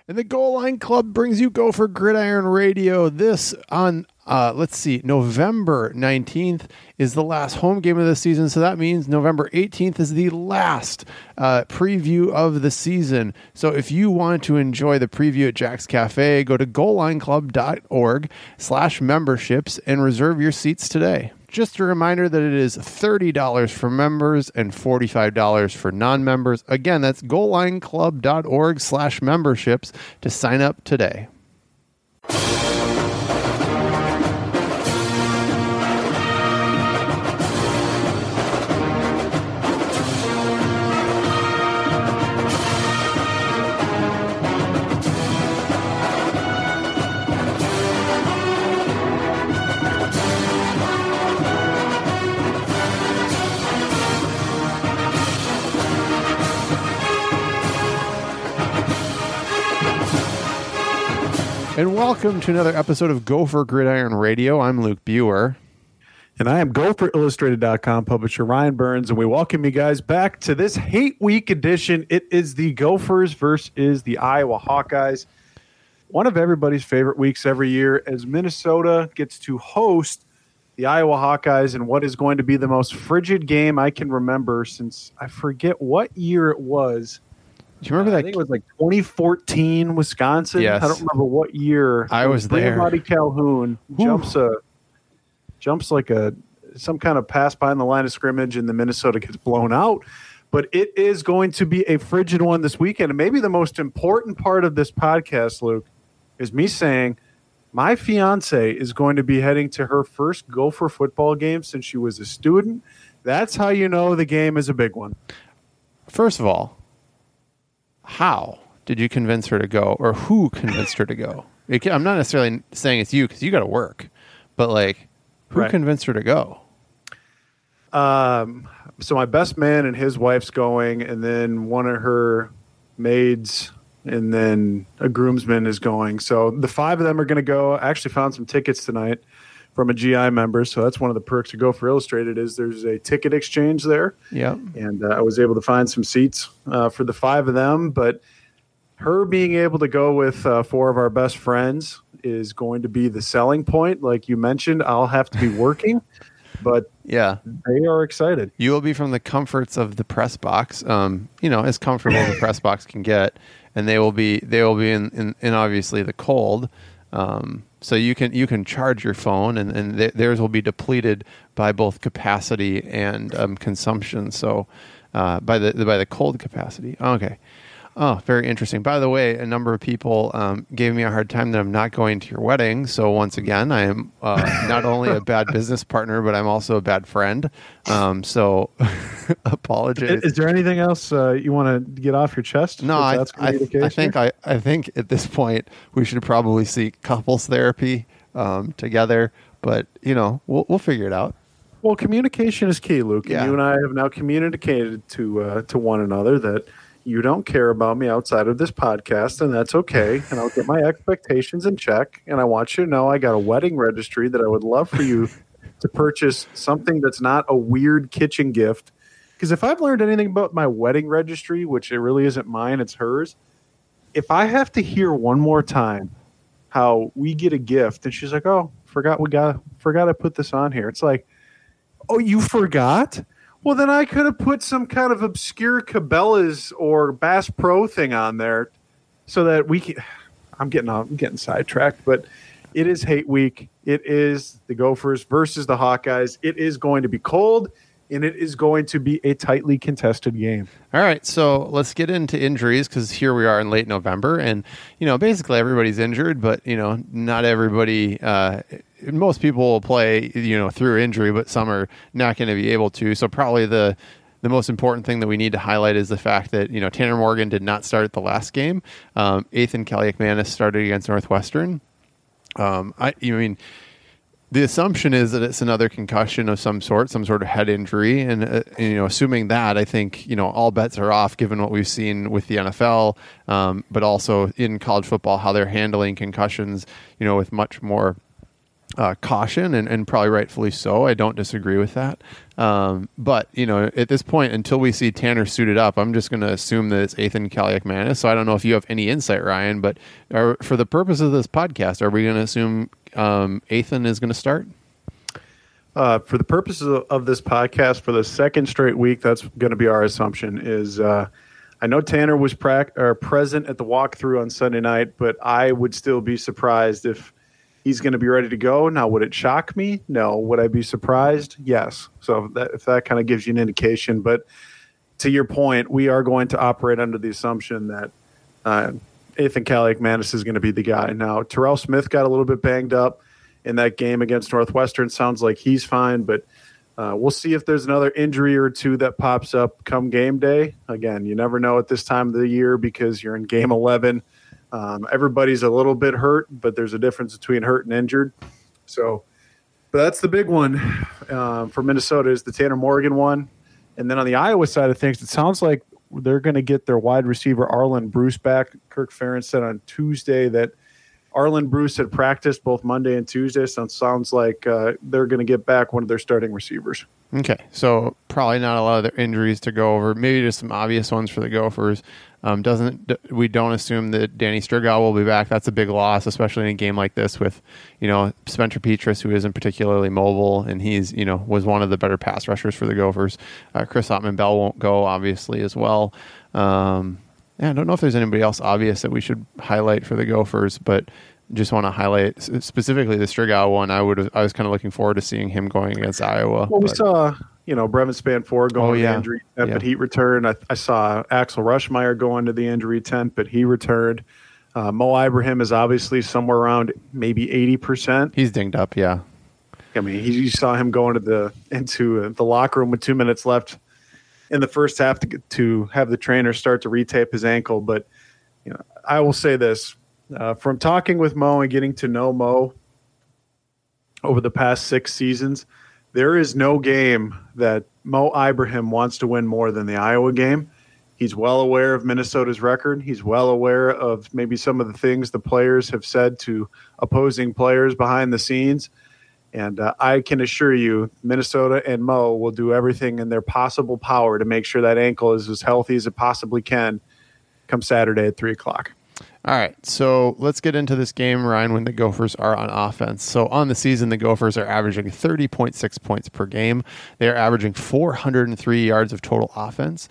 And the Goal Line Club brings you Gopher Gridiron Radio. This on, November 19th is the last home game of the season. So that means November 18th is the last preview of the season. So if you want to enjoy the preview at Jack's Cafe, go to goallineclub.org/memberships and reserve your seats today. Just a reminder that it is $30 for members and $45 for non-members. Again, that's goallineclub.org/memberships to sign up today. And welcome to another episode of Gopher Gridiron Radio. I'm Luke Buer. And I am GopherIllustrated.com publisher Ryan Burns, and we welcome you guys back to this Hate Week edition. It is the Gophers versus the Iowa Hawkeyes. One of everybody's favorite weeks every year as Minnesota gets to host the Iowa Hawkeyes in what is going to be the most frigid game I can remember since I forget what year it was. Do you remember that? I think it was like 2014 Wisconsin. Yes. I don't remember what year. I was there. Buddy Calhoun jumps like some kind of pass behind the line of scrimmage, and the Minnesota gets blown out. But it is going to be a frigid one this weekend. And maybe the most important part of this podcast, Luke, is me saying my fiance is going to be heading to her first Gopher football game since she was a student. That's how you know the game is a big one. First of all, how did you convince her to go, or who convinced her to go? I'm not necessarily saying it's you because you got to work, but like, who Right. convinced her to go? So my best man and his wife's going, and then one of her maids, and then a groomsman is going. So the five of them are going to go. I actually found some tickets tonight from a GI member. So that's one of the perks of Gopher Illustrated is there's a ticket exchange there. Yeah. And I was able to find some seats for the five of them. But her being able to go with four of our best friends is going to be the selling point. Like you mentioned, I'll have to be working, but Yeah. they are excited. You will be from the comforts of the press box, as comfortable as the press box can get. And they will be in obviously the cold. So you can charge your phone, and theirs will be depleted by both capacity and consumption. So by the cold capacity. Okay. Oh, very interesting. By the way, a number of people gave me a hard time that I'm not going to your wedding. So once again, I am not only a bad business partner, but I'm also a bad friend. So apologize. Is there anything else you want to get off your chest? No, I think at this point we should probably seek couples therapy together. But we'll figure it out. Well, communication is key, Luke. Yeah. And you and I have now communicated to one another that you don't care about me outside of this podcast, and that's okay. And I'll get my expectations in check. And I want you to know I got a wedding registry that I would love for you to purchase something that's not a weird kitchen gift. Because if I've learned anything about my wedding registry, which it really isn't mine, it's hers, if I have to hear one more time how we get a gift, and she's like, "Oh, forgot I put this on here." It's like, "Oh, you forgot?" Well, then I could have put some kind of obscure Cabela's or Bass Pro thing on there so that we can. I'm getting sidetracked, but it is Hate Week. It is the Gophers versus the Hawkeyes. It is going to be cold, and it is going to be a tightly contested game. All right, so let's get into injuries because here we are in late November, and basically everybody's injured, but not everybody. Most people will play through injury, but some are not going to be able to. So probably the most important thing that we need to highlight is the fact that Tanner Morgan did not start at the last game. Ethan Kaliakmanis started against Northwestern. The assumption is that it's another concussion of some sort of head injury. And, assuming that, I think, all bets are off given what we've seen with the NFL, but also in college football, how they're handling concussions, with much more caution, and probably rightfully so. I don't disagree with that. But, at this point, until we see Tanner suited up, I'm just going to assume that it's Ethan Kaliakmanis. So I don't know if you have any insight, Ryan, but for the purpose of this podcast, are we going to assume Ethan is going to start? For the purposes of this podcast, for the second straight week, that's going to be our assumption is I know Tanner was present at the walkthrough on Sunday night, but I would still be surprised if he's going to be ready to go. Now, would it shock me? No. Would I be surprised? Yes. So if that kind of gives you an indication. But to your point, we are going to operate under the assumption that Ethan Kaliakmanis is going to be the guy. Now, Terrell Smith got a little bit banged up in that game against Northwestern. Sounds like he's fine, but we'll see if there's another injury or two that pops up come game day. Again, you never know at this time of the year because you're in game 11. Everybody's a little bit hurt, but there's a difference between hurt and injured. So, but that's the big one for Minnesota is the Tanner Morgan one. And then on the Iowa side of things, it sounds like they're going to get their wide receiver Arlen Bruce back. Kirk Ferentz said on Tuesday that Arlen Bruce had practiced both Monday and Tuesday, so it sounds like they're going to get back one of their starting receivers. Okay, so probably not a lot of their injuries to go over. Maybe just some obvious ones for the Gophers. We don't assume that Danny Strigal will be back. That's a big loss, especially in a game like this with, Spencer Petras, who isn't particularly mobile, and he's, was one of the better pass rushers for the Gophers. Chris Ottman-Bell won't go, obviously, as well. I don't know if there's anybody else obvious that we should highlight for the Gophers, but just want to highlight specifically the Strigal one. I was kind of looking forward to seeing him going against Iowa. Well, we saw, Brevin Spanford going to the injury tent, but he returned. I saw Axel Rushmeyer go into the injury tent, but he returned. Mo Ibrahim is obviously somewhere around maybe 80%. He's dinged up, yeah. I mean, you saw him go into the locker room with 2 minutes left in the first half to have the trainer start to retape his ankle. But I will say this: from talking with Mo and getting to know Mo over the past 6 seasons, there is no game that Mo Ibrahim wants to win more than the Iowa game. He's well aware of Minnesota's record. He's well aware of maybe some of the things the players have said to opposing players behind the scenes. And I can assure you, Minnesota and Mo will do everything in their possible power to make sure that ankle is as healthy as it possibly can come Saturday at 3 o'clock. All right, so let's get into this game, Ryan, when the Gophers are on offense. So on the season, the Gophers are averaging 30.6 points per game. They are averaging 403 yards of total offense.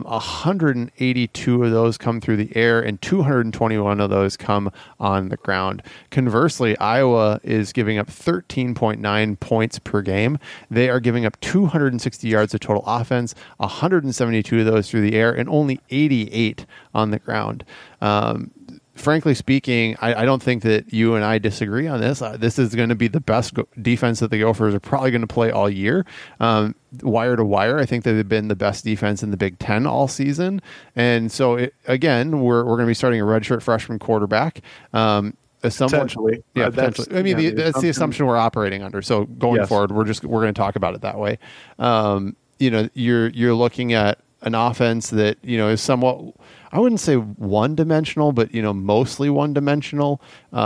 182 of those come through the air, and 221 of those come on the ground. Conversely, Iowa is giving up 13.9 points per game. They are giving up 260 yards of total offense, 172 of those through the air, and only 88 on the ground. Frankly speaking, I don't think that you and I disagree on this. This is going to be the best defense that the Gophers are probably going to play all year. Wire to wire, I think that they've been the best defense in the Big Ten all season. And so, again, we're going to be starting a redshirt freshman quarterback. Potentially. Yeah, potentially. I mean, that's the assumption we're operating under. So going forward, we're going to talk about it that way. You're looking at an offense that, is somewhat, I wouldn't say one-dimensional, but, mostly one-dimensional.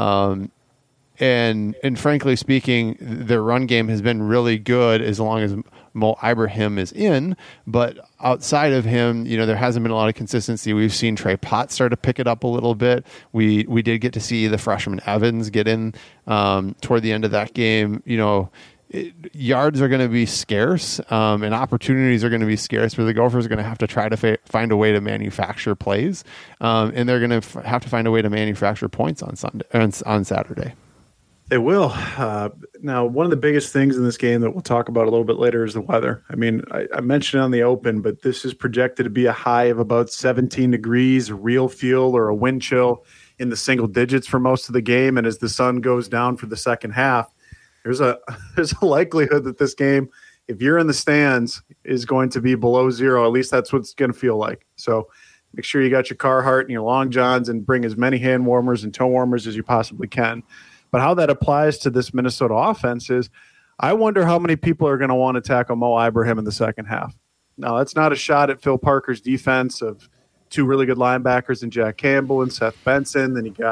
And frankly speaking, their run game has been really good as long as Mo Ibrahim is in. But outside of him, there hasn't been a lot of consistency. We've seen Trey Potts start to pick it up a little bit. We did get to see the freshman Evans get in toward the end of that game. Yards are going to be scarce, and opportunities are going to be scarce, where the Gophers are going to have to try to find a way to manufacture plays, and they're going to have to find a way to manufacture points on Saturday. They will. Now, one of the biggest things in this game that we'll talk about a little bit later is the weather. I mean, I mentioned it on the open, but this is projected to be a high of about 17 degrees, a real feel or a wind chill in the single digits for most of the game. And as the sun goes down for the second half, there's a likelihood that this game, if you're in the stands, is going to be below zero. At least that's what it's going to feel like. So make sure you got your Carhartt and your long johns, and bring as many hand warmers and toe warmers as you possibly can. But how that applies to this Minnesota offense is, I wonder how many people are going to want to tackle Mo Ibrahim in the second half. Now, that's not a shot at Phil Parker's defense of 2 really good linebackers in Jack Campbell and Seth Benson. Then you got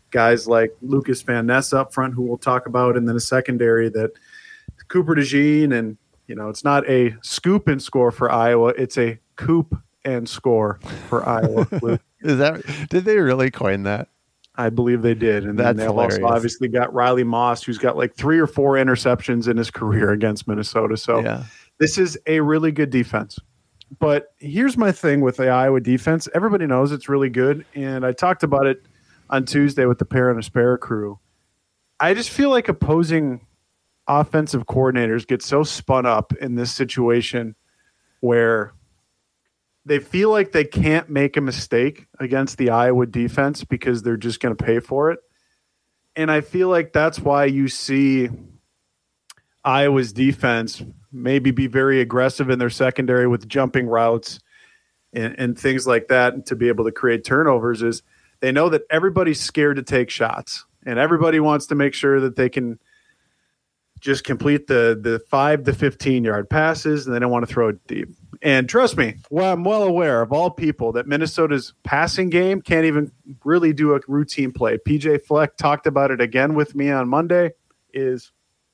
guys like Lucas Van Ness up front, who we'll talk about, and then a secondary that Cooper DeJean, and it's not a scoop and score for Iowa, it's a coop and score for Iowa. Did they really coin that? I believe they did. And then they've also obviously got Riley Moss, who's got like 3 or 4 interceptions in his career against Minnesota. So This is a really good defense. But here's my thing with the Iowa defense. Everybody knows it's really good. And I talked about it on Tuesday with the Pair and Aspera crew. I just feel like opposing offensive coordinators get so spun up in this situation where they feel like they can't make a mistake against the Iowa defense because they're just going to pay for it. And I feel like that's why you see Iowa's defense maybe be very aggressive in their secondary with jumping routes and things like that, and to be able to create turnovers, is they know that everybody's scared to take shots and everybody wants to make sure that they can just complete the 5 to 15-yard passes, and they don't want to throw it deep. And trust me, I'm well aware of all people that Minnesota's passing game can't even really do a routine play. PJ Fleck talked about it again with me on Monday, is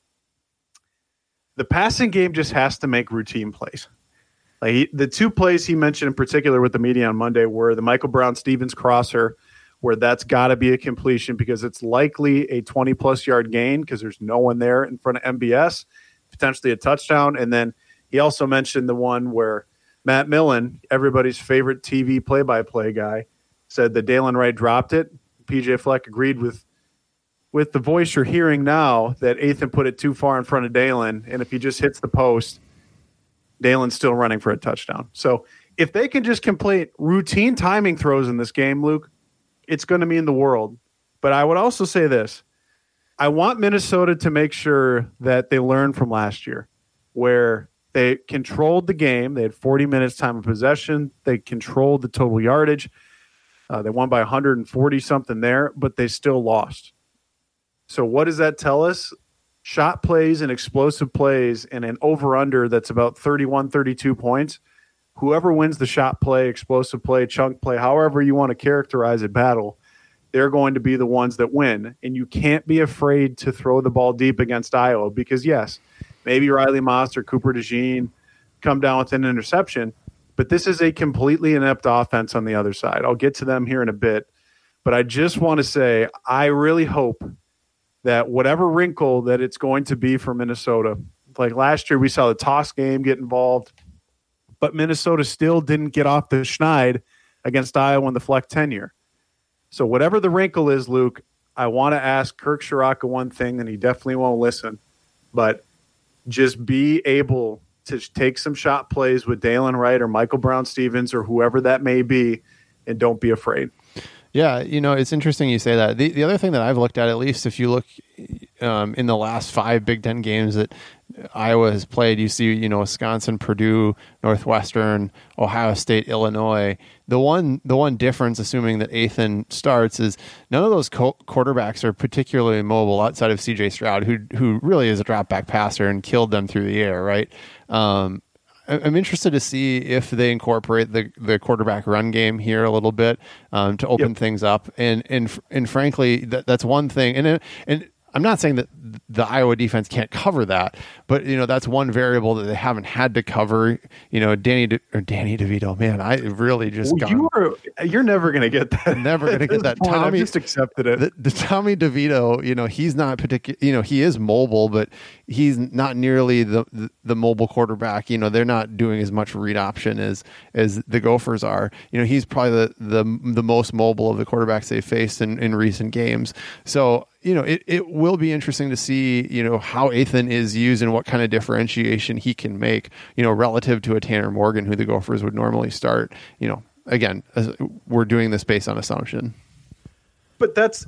the passing game just has to make routine plays. Like the 2 plays he mentioned in particular with the media on Monday were the Michael Brown-Stevens crosser, where that's got to be a completion because it's likely a 20-plus yard gain because there's no one there in front of MBS, potentially a touchdown. And then he also mentioned the one where Matt Millen, everybody's favorite TV play-by-play guy, said that Dalen Wright dropped it. PJ Fleck agreed with the voice you're hearing now that Ethan put it too far in front of Dalen, and if he just hits the post, Dalen's still running for a touchdown. So if they can just complete routine timing throws in this game, Luke, it's going to mean the world. But I would also say this. I want Minnesota to make sure that they learn from last year, where they controlled the game. They had 40 minutes time of possession. They controlled the total yardage. They won by 140-something there, but they still lost. So what does that tell us? Shot plays and explosive plays and an over-under that's about 31, 32 points. Whoever wins the shot play, explosive play, chunk play, however you want to characterize it, battle, they're going to be the ones that win. And you can't be afraid to throw the ball deep against Iowa because, yes, maybe Riley Moss or Cooper DeJean come down with an interception, but this is a completely inept offense on the other side. I'll get to them here in a bit. But I just want to say I really hope that whatever wrinkle that it's going to be for Minnesota, like last year we saw the toss game get involved, but Minnesota still didn't get off the schneid against Iowa in the Fleck tenure. So whatever the wrinkle is, Luke, I want to ask Kirk Ciarrocca one thing, and he definitely won't listen, but just be able to take some shot plays with Dalen Wright or Michael Brown-Stevens or whoever that may be, and don't be afraid. Yeah, it's interesting you say that. The other thing that I've looked at least if you look in the last 5 Big Ten games that Iowa has played, you see, Wisconsin, Purdue, Northwestern, Ohio State, Illinois. The one difference, assuming that Ethan starts, is none of those quarterbacks are particularly mobile outside of C.J. Stroud, who really is a drop back passer and killed them through the air, right? I'm interested to see if they incorporate the quarterback run game here a little bit to open things up. And frankly, that's one thing. And I'm not saying that the Iowa defense can't cover that, but that's one variable that they haven't had to cover. Danny DeVito, man, I really just you're never going to get that. Never going to get that. Tommy just accepted it. The Tommy DeVito, he's not particular. He is mobile, but he's not nearly the mobile quarterback. They're not doing as much read option as the Gophers are. He's probably the most mobile of the quarterbacks they faced in recent games. So. It will be interesting to see, how Ethan is used and what kind of differentiation he can make, relative to a Tanner Morgan, who the Gophers would normally start. Again, we're doing this based on assumption. But that's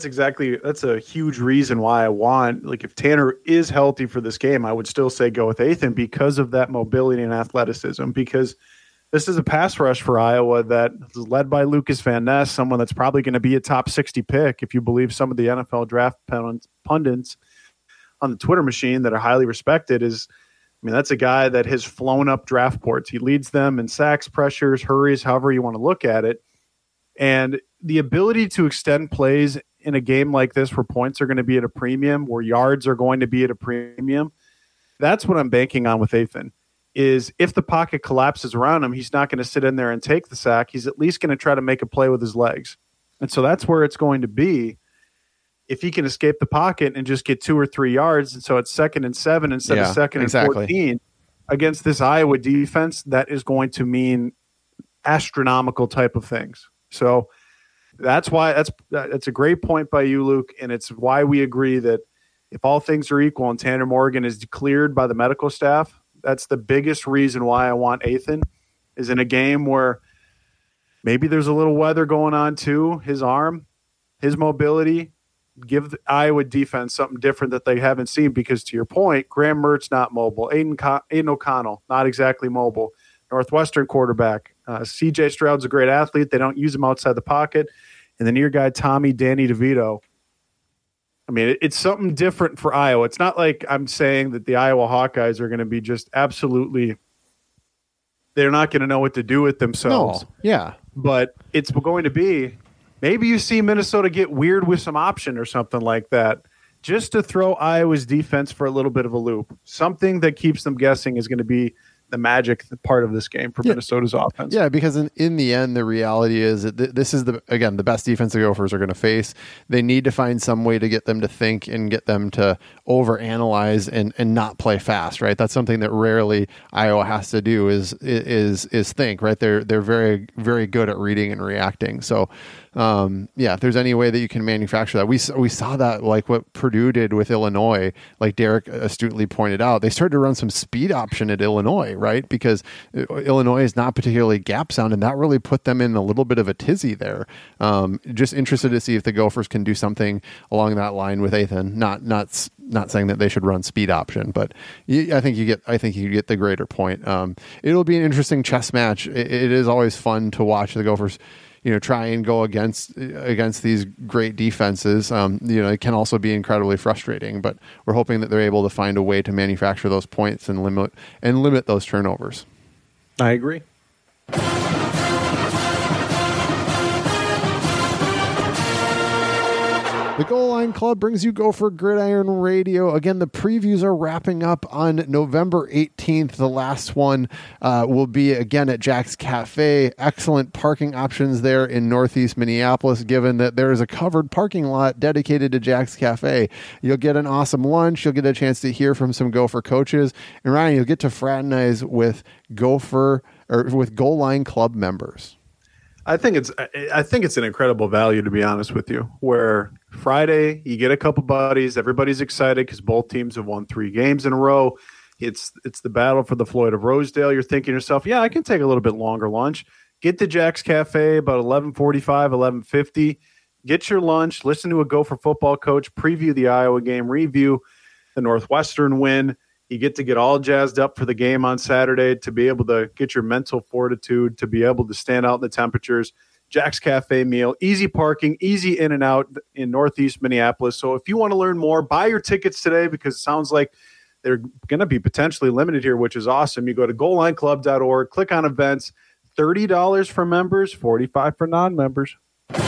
a huge reason why I want, if Tanner is healthy for this game, I would still say go with Ethan because of that mobility and athleticism, because this is a pass rush for Iowa that is led by Lucas Van Ness, someone that's probably going to be a top 60 pick if you believe some of the NFL draft pundits on the Twitter machine that are highly respected. That's a guy that has flown up draft boards. He leads them in sacks, pressures, hurries, however you want to look at it. And the ability to extend plays in a game like this where points are going to be at a premium, where yards are going to be at a premium, that's what I'm banking on with Ethan. Is if the pocket collapses around him, he's not going to sit in there and take the sack. He's at least going to try to make a play with his legs. And so that's where it's going to be. If he can escape the pocket and just get 2 or 3 yards, and so it's 2nd and 7 instead of 2nd and 14 against this Iowa defense, that is going to mean astronomical type of things. So that's why that's a great point by you, Luke, and it's why we agree that if all things are equal and Tanner Morgan is cleared by the medical staff, that's the biggest reason why I want Ethan, is in a game where maybe there's a little weather going on too. His arm, his mobility, give the Iowa defense something different that they haven't seen, because to your point, Graham Mertz not mobile. Aiden O'Connell, not exactly mobile. Northwestern quarterback. C.J. Stroud's a great athlete. They don't use him outside the pocket. And the near guy, Danny DeVito. I mean, it's something different for Iowa. It's not like I'm saying that the Iowa Hawkeyes are going to be just absolutely – they're not going to know what to do with themselves. No. Yeah. But it's going to be – maybe you see Minnesota get weird with some option or something like that, just to throw Iowa's defense for a little bit of a loop. Something that keeps them guessing is going to be the magic part of this game for Minnesota's offense. Yeah, because in the end, the reality is that this is the best defense the Gophers are going to face. They need to find some way to get them to think and get them to overanalyze and not play fast, right? That's something that rarely Iowa has to do is think, right? They're very, very good at reading and reacting. So, if there's any way that you can manufacture that, we saw that, like what Purdue did with Illinois, like Derek astutely pointed out, they started to run some speed option at Illinois, right? Because Illinois is not particularly gap sound, and that really put them in a little bit of a tizzy there. Just interested to see if the Gophers can do something along that line with Ethan. Not saying that they should run speed option, but I think you get the greater point. It'll be an interesting chess match. It is always fun to watch the Gophers, try and go against these great defenses. It can also be incredibly frustrating, but we're hoping that they're able to find a way to manufacture those points and limit those turnovers. I agree. The Goal Line Club brings you Gopher Gridiron Radio. Again, the previews are wrapping up on November 18th. The last one will be again at Jack's Cafe. Excellent parking options there in Northeast Minneapolis, given that there is a covered parking lot dedicated to Jack's Cafe. You'll get an awesome lunch. You'll get a chance to hear from some Gopher coaches. And Ryan, you'll get to fraternize with with Goal Line Club members. I think it's an incredible value, to be honest with you, where Friday you get a couple buddies, everybody's excited because both teams have won 3 games in a row. It's the battle for the Floyd of Rosedale. You're thinking to yourself, yeah, I can take a little bit longer lunch. Get to Jack's Cafe about 11:45, 11:50. Get your lunch, listen to a Gopher football coach preview the Iowa game, review the Northwestern win. You get to get all jazzed up for the game on Saturday, to be able to get your mental fortitude, to be able to stand out in the temperatures. Jack's Cafe meal, easy parking, easy in and out in Northeast Minneapolis. So if you want to learn more, buy your tickets today, because it sounds like they're going to be potentially limited here, which is awesome. You go to goallineclub.org, click on events, $30 for members, $45 for non-members.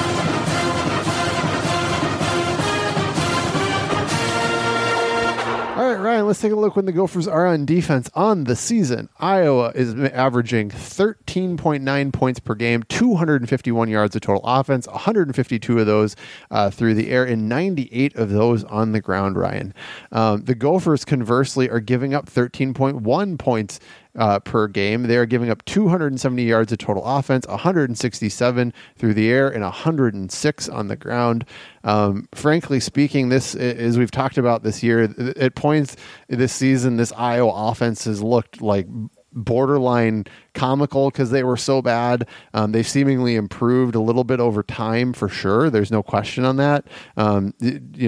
All right, Ryan, let's take a look when the Gophers are on defense on the season. Iowa is averaging 13.9 points per game, 251 yards of total offense, 152 of those through the air, and 98 of those on the ground, Ryan. The Gophers, conversely, are giving up 13.1 points per game. They are giving up 270 yards of total offense, 167 through the air, and 106 on the ground. Frankly speaking, this, as we've talked about this year, at points this season, this Iowa offense has looked like borderline comical because they were so bad. They've seemingly improved a little bit over time, for sure. There's no question on that.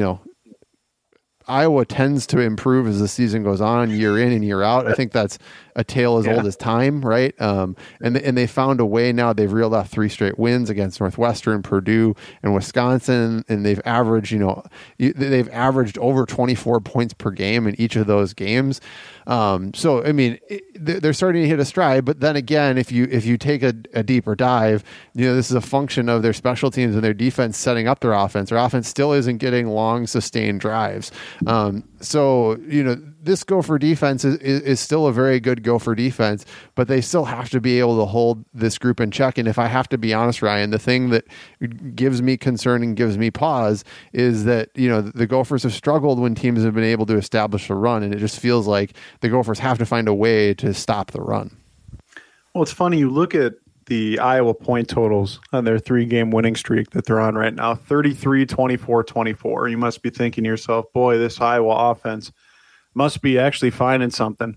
Iowa tends to improve as the season goes on, year in and year out. I think that's a tale as old as time, right? And they found a way now. They've reeled off 3 straight wins against Northwestern, Purdue, and Wisconsin, and they've averaged, they've averaged over 24 points per game in each of those games. So I mean, they're starting to hit a stride. But then again, if you take a deeper dive, this is a function of their special teams and their defense setting up their offense. Their offense still isn't getting long, sustained drives. So this Gopher defense is still a very good Gopher defense, but they still have to be able to hold this group in check. And if I have to be honest, Ryan, the thing that gives me concern and gives me pause is that, the Gophers have struggled when teams have been able to establish a run. And it just feels like the Gophers have to find a way to stop the run. Well, it's funny. You look at the Iowa point totals on their 3-game winning streak that they're on right now, 33, 24, 24. You must be thinking to yourself, boy, this Iowa offense must be actually finding something.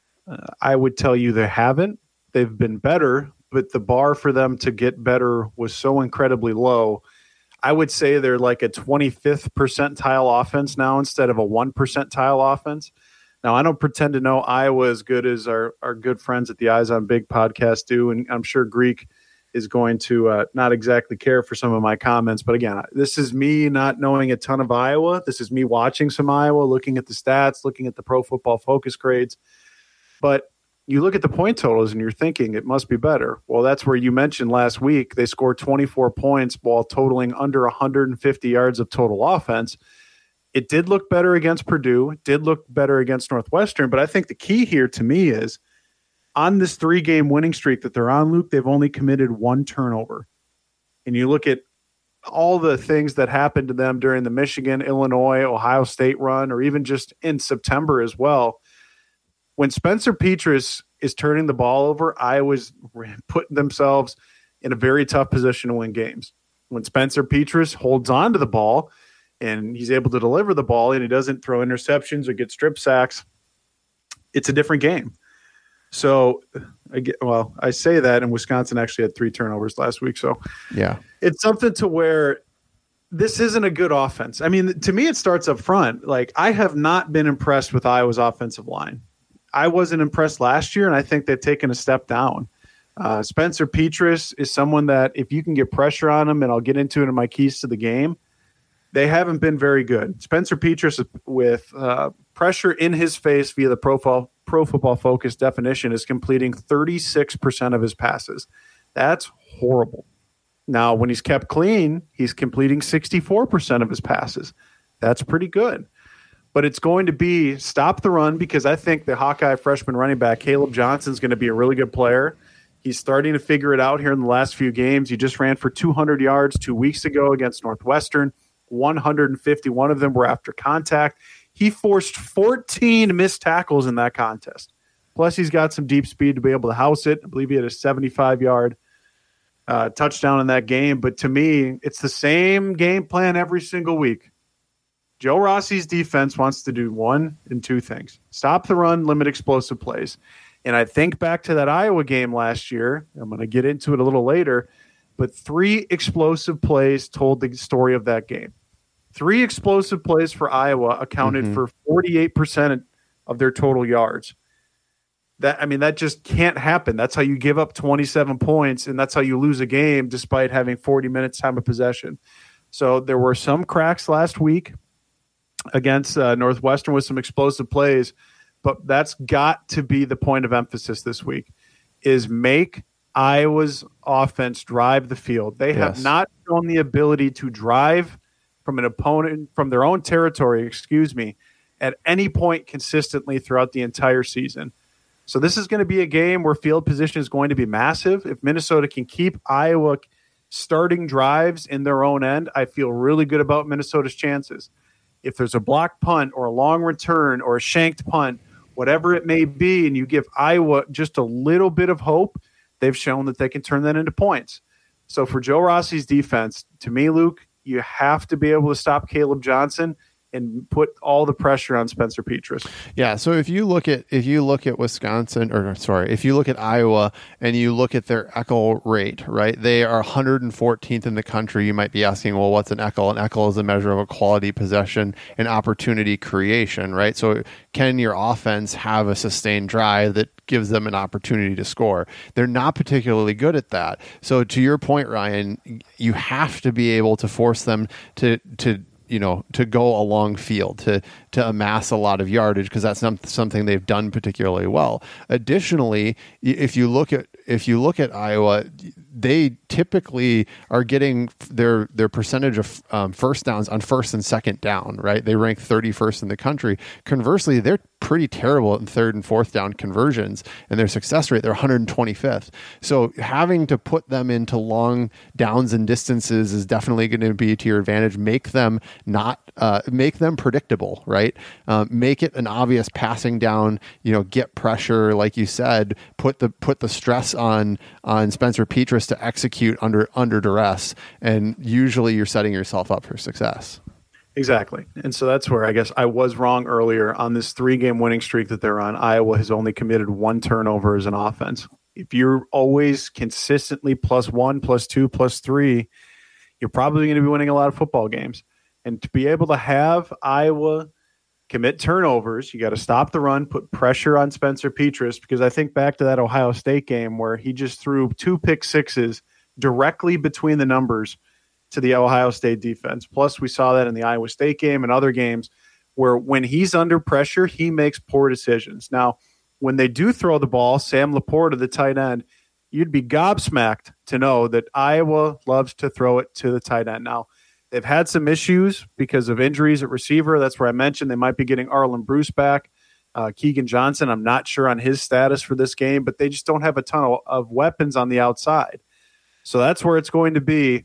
I would tell you they haven't. They've been better, but the bar for them to get better was so incredibly low. I would say they're like a 25th percentile offense now instead of a 1 percentile offense. Now, I don't pretend to know Iowa as good as our good friends at the Eyes on Big podcast do, and I'm sure Greek is going to not exactly care for some of my comments. But again, this is me not knowing a ton of Iowa. This is me watching some Iowa, looking at the stats, looking at the Pro Football Focus grades. But you look at the point totals and you're thinking it must be better. Well, that's where you mentioned last week they scored 24 points while totaling under 150 yards of total offense. It did look better against Purdue. It did look better against Northwestern. But I think the key here to me is on this 3-game winning streak that they're on, Luke, they've only committed 1 turnover. And you look at all the things that happened to them during the Michigan, Illinois, Ohio State run, or even just in September as well. When Spencer Petras is turning the ball over, Iowa's putting themselves in a very tough position to win games. When Spencer Petras holds on to the ball and he's able to deliver the ball and he doesn't throw interceptions or get strip sacks, it's a different game. So, I say that, and Wisconsin actually had 3 turnovers last week. So, yeah, it's something to where this isn't a good offense. I mean, to me, it starts up front. Like, I have not been impressed with Iowa's offensive line. I wasn't impressed last year, and I think they've taken a step down. Spencer Petras is someone that if you can get pressure on him, and I'll get into it in my keys to the game, they haven't been very good. Spencer Petras with pressure in his face via the Pro Football Focus definition is completing 36% of his passes. That's horrible. Now, when he's kept clean, he's completing 64% of his passes. That's pretty good. But it's going to be stop the run because I think the Hawkeye freshman running back, Caleb Johnson, is going to be a really good player. He's starting to figure it out here in the last few games. He just ran for 200 yards 2 weeks ago against Northwestern. 151 of them were after contact. He forced 14 missed tackles in that contest. Plus, he's got some deep speed to be able to house it. I believe he had a 75-yard touchdown in that game. But to me, it's the same game plan every single week. Joe Rossi's defense wants to do 1 and 2 things. Stop the run, limit explosive plays. And I think back to that Iowa game last year. I'm going to get into it a little later. But 3 explosive plays told the story of that game. 3 explosive plays for Iowa accounted for 48% of their total yards. That just can't happen. That's how you give up 27 points, and that's how you lose a game despite having 40 minutes time of possession. So there were some cracks last week against Northwestern with some explosive plays, but that's got to be the point of emphasis this week is make Iowa's offense drive the field. They have not shown the ability to drive from an opponent, from their own territory, at any point consistently throughout the entire season. So this is going to be a game where field position is going to be massive. If Minnesota can keep Iowa starting drives in their own end, I feel really good about Minnesota's chances. If there's a blocked punt or a long return or a shanked punt, whatever it may be, and you give Iowa just a little bit of hope, they've shown that they can turn that into points. So for Joe Rossi's defense, to me, Luke, you have to be able to stop Caleb Johnson. and put all the pressure on Spencer Petras. Yeah, so if you look at Wisconsin, or sorry, if you look at Iowa and you look at their ECHL rate, right? They are 114th in the country. You might be asking, well, what's an ECHL? An ECHL is a measure of a quality possession and opportunity creation, right? So can your offense have a sustained drive that gives them an opportunity to score? They're not particularly good at that. So to your point, Ryan, you have to be able to force them to go a long field, to amass a lot of yardage, because that's something they've done particularly well. Additionally, if you look at Iowa, they typically are getting their percentage of first downs on first and second down, right? They rank 31st in the country. Conversely, they're pretty terrible in third and fourth down conversions, and their success rate, they're 125th. So having to put them into long downs and distances is definitely going to be to your advantage. Make them predictable, right? Make it an obvious passing down, get pressure, like you said, put the stress on Spencer Petras to execute under duress, and usually you're setting yourself up for success. Exactly. And so that's where I guess I was wrong earlier on this 3-game winning streak that they're on. Iowa has only committed 1 turnover as an offense. If you're always consistently +1, +2, +3, you're probably going to be winning a lot of football games. And to be able to have Iowa commit turnovers, you got to stop the run, put pressure on Spencer Petras, because I think back to that Ohio State game where he just threw 2 pick sixes directly between the numbers to the Ohio State defense. Plus, we saw that in the Iowa State game and other games where when he's under pressure, he makes poor decisions. Now, when they do throw the ball, Sam Laporta, the tight end, you'd be gobsmacked to know that Iowa loves to throw it to the tight end. Now, they've had some issues because of injuries at receiver. That's where I mentioned they might be getting Arlen Bruce back. Keegan Johnson, I'm not sure on his status for this game, but they just don't have a ton of weapons on the outside. So that's where it's going to be.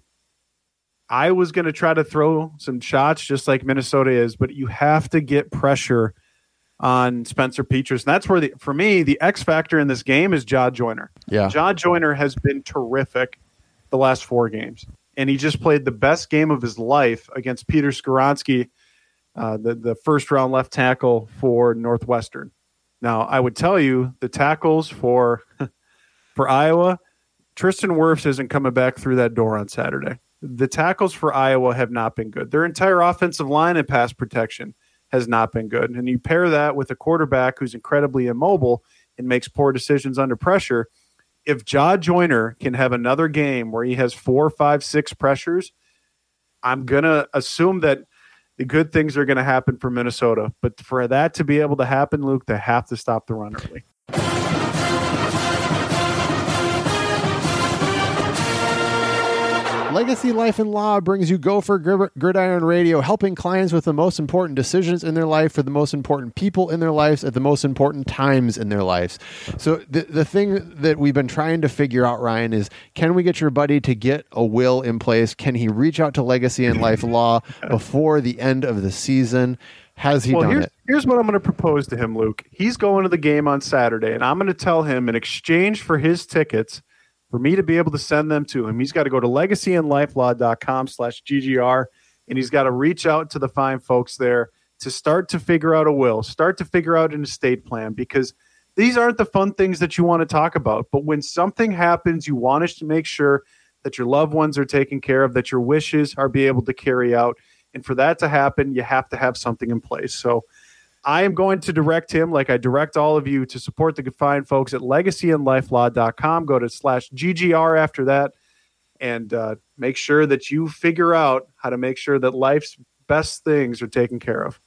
I was going to try to throw some shots just like Minnesota is, but you have to get pressure on Spencer Petras. And that's where, for me, the X factor in this game is Jah Joyner. Yeah. Jah Joyner has been terrific the last 4 games. And he just played the best game of his life against Peter Skoronski, the first-round left tackle for Northwestern. Now, I would tell you the tackles for Iowa, Tristan Wirfs isn't coming back through that door on Saturday. The tackles for Iowa have not been good. Their entire offensive line and pass protection has not been good. And you pair that with a quarterback who's incredibly immobile and makes poor decisions under pressure. If Jah Joyner can have another game where he has 4, 5, 6 pressures, I'm going to assume that the good things are going to happen for Minnesota. But for that to be able to happen, Luke, they have to stop the run early. Legacy Life and Law brings you Gopher Gridiron Radio, helping clients with the most important decisions in their life for the most important people in their lives at the most important times in their lives. So the thing that we've been trying to figure out, Ryan, is can we get your buddy to get a will in place? Can he reach out to Legacy and Life Law before the end of the season? Has he done it? Here's what I'm going to propose to him, Luke. He's going to the game on Saturday, and I'm going to tell him in exchange for his tickets, for me to be able to send them to him, he's got to go to legacyandlifelaw.com/GGR, and he's got to reach out to the fine folks there to start to figure out a will, start to figure out an estate plan, because these aren't the fun things that you want to talk about. But when something happens, you want us to make sure that your loved ones are taken care of, that your wishes are be able to carry out. And for that to happen, you have to have something in place. So I am going to direct him, like I direct all of you, to support the fine folks at legacyandlifelaw.com. Go to /GGR after that and make sure that you figure out how to make sure that life's best things are taken care of.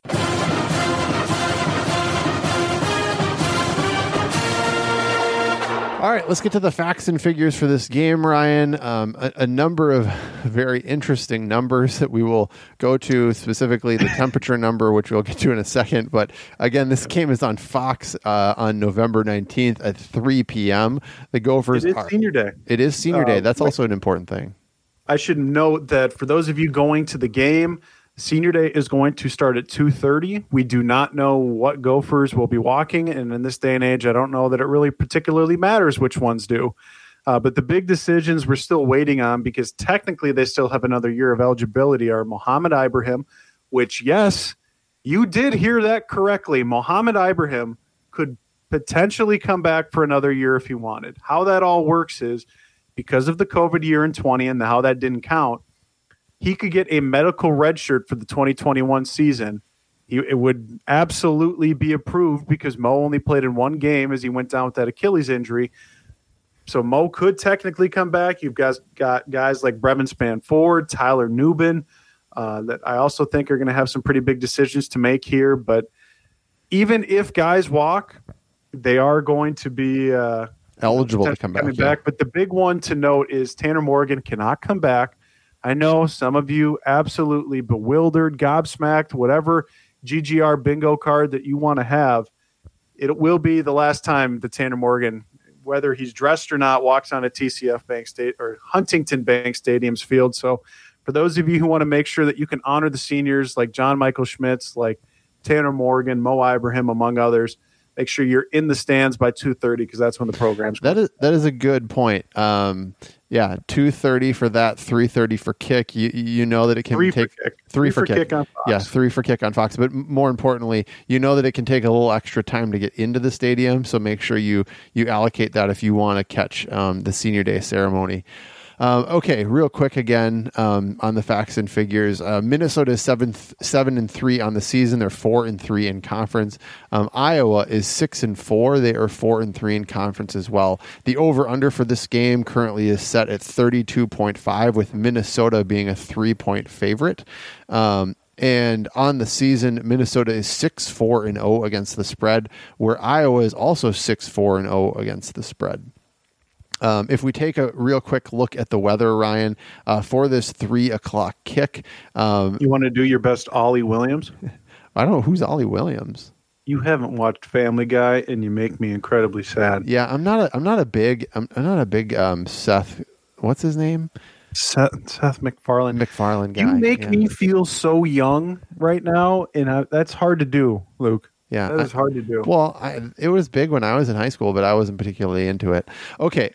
All right, let's get to the facts and figures for this game, Ryan. A number of very interesting numbers that we will go to, specifically the temperature number, which we'll get to in a second. But again, this game is on Fox on November 19th at 3 p.m. The Gophers It is Senior Day. It is Senior Day. That's also an important thing. I should note that for those of you going to the game, Senior Day is going to start at 2:30. We do not know what Gophers will be walking, and in this day and age, I don't know that it really particularly matters which ones do. But the big decisions we're still waiting on, because technically they still have another year of eligibility, are Mohamed Ibrahim, which, yes, you did hear that correctly. Mohamed Ibrahim could potentially come back for another year if he wanted. How that all works is because of the COVID year in 20 and how that didn't count, he could get a medical red shirt for the 2021 season. It would absolutely be approved because Mo only played in one game as he went down with that Achilles injury. So Mo could technically come back. You've got guys like Brevin Spann-Ford, Tyler Nubin, that I also think are going to have some pretty big decisions to make here. But even if guys walk, they are going to be eligible to come back. But the big one to note is Tanner Morgan cannot come back. I know some of you absolutely bewildered, gobsmacked, whatever GGR bingo card that you want to have. It will be the last time that Tanner Morgan, whether he's dressed or not, walks on a TCF Bank State or Huntington Bank Stadium's field. So for those of you who want to make sure that you can honor the seniors like John Michael Schmitz, like Tanner Morgan, Mo Ibrahim, among others, make sure you're in the stands by 2:30 because that's when the program's going. That is a good point. 2:30 for that, 3:30 for kick. You know that it can take three for kick on Fox. Yeah, 3 for kick on Fox. But more importantly, you know that it can take a little extra time to get into the stadium. So make sure you allocate that if you want to catch the senior day ceremony. Okay, real quick again on the facts and figures. Minnesota is 7-3 on the season. They're 4-3 in conference. Iowa is 6-4. They are 4-3 in conference as well. The over/under for this game currently is set at 32.5, with Minnesota being a 3-point favorite. And on the season, Minnesota is 6-4-0 against the spread, where Iowa is also 6-4-0 against the spread. If we take a real quick look at the weather, Ryan, for this 3:00 kick. You want to do your best Ollie Williams? I don't know. Who's Ollie Williams? You haven't watched Family Guy, and you make me incredibly sad. Yeah, I'm not a big Seth. What's his name? Seth MacFarlane. MacFarlane guy. You make me feel so young right now, and that's hard to do, Luke. Yeah, that is hard to do. Well, it was big when I was in high school, but I wasn't particularly into it. Okay,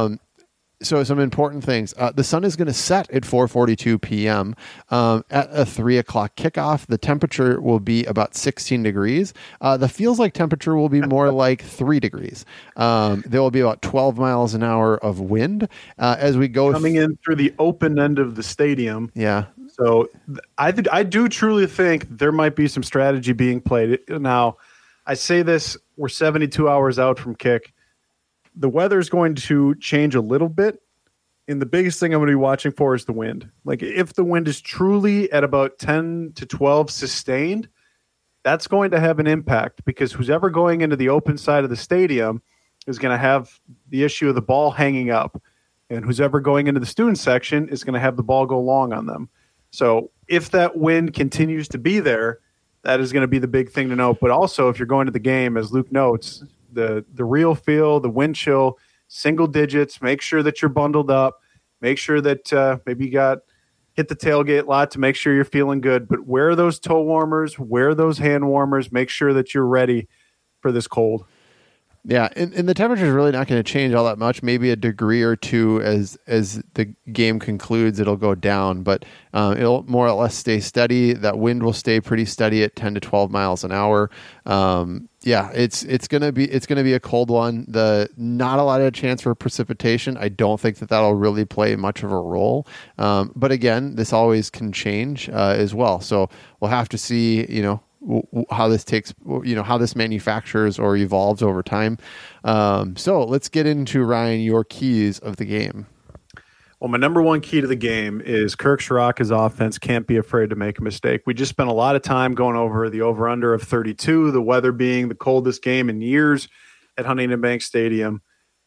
so some important things. The sun is going to set at 4:42 p.m. At a 3:00 kickoff. The temperature will be about 16 degrees. The feels like temperature will be more like 3 degrees. There will be about 12 miles an hour of wind as we go coming in through the open end of the stadium. Yeah. So I do truly think there might be some strategy being played. Now, I say this, we're 72 hours out from kick. The weather is going to change a little bit, and the biggest thing I'm going to be watching for is the wind. Like, if the wind is truly at about 10 to 12 sustained, that's going to have an impact because who's ever going into the open side of the stadium is going to have the issue of the ball hanging up, and who's ever going into the student section is going to have the ball go long on them. So if that wind continues to be there, that is going to be the big thing to note. But also, if you're going to the game, as Luke notes, the real feel, the wind chill, single digits, make sure that you're bundled up. Make sure that maybe you hit the tailgate lot to make sure you're feeling good. But wear those toe warmers, wear those hand warmers. Make sure that you're ready for this cold. Yeah, and the temperature is really not going to change all that much. Maybe a degree or two as the game concludes, it'll go down, but it'll more or less stay steady. That wind will stay pretty steady at 10 to 12 miles an hour. Yeah, it's gonna be a cold one. Not a lot of chance for precipitation. I don't think that'll really play much of a role. But again, this always can change as well. So we'll have to see. How this manufactures or evolves over time. So let's get into, Ryan, your keys of the game. Well, my number one key to the game is Kirk Ciarrocca's offense can't be afraid to make a mistake. We just spent a lot of time going over the over-under of 32, the weather being the coldest game in years at Huntington Bank Stadium.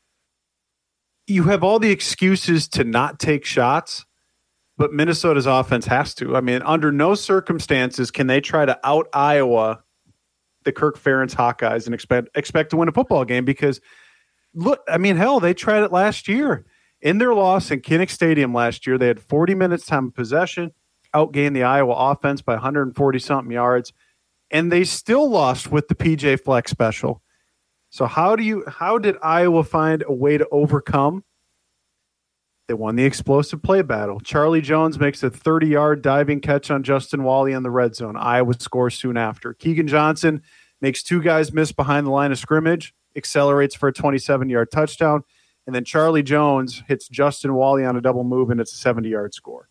You have all the excuses to not take shots, but Minnesota's offense has to. I mean, under no circumstances can they try to out Iowa the Kirk Ferentz Hawkeyes and expect to win a football game because, look, I mean, hell, they tried it last year. In their loss in Kinnick Stadium last year, they had 40 minutes time of possession, outgained the Iowa offense by 140-something yards, and they still lost with the PJ Fleck special. So how did Iowa find a way to overcome They won the explosive play battle. Charlie Jones makes a 30-yard diving catch on Justin Wally in the red zone. Iowa scores soon after. Keegan Johnson makes 2 guys miss behind the line of scrimmage, accelerates for a 27-yard touchdown, and then Charlie Jones hits Justin Wally on a double move, and it's a 70-yard score.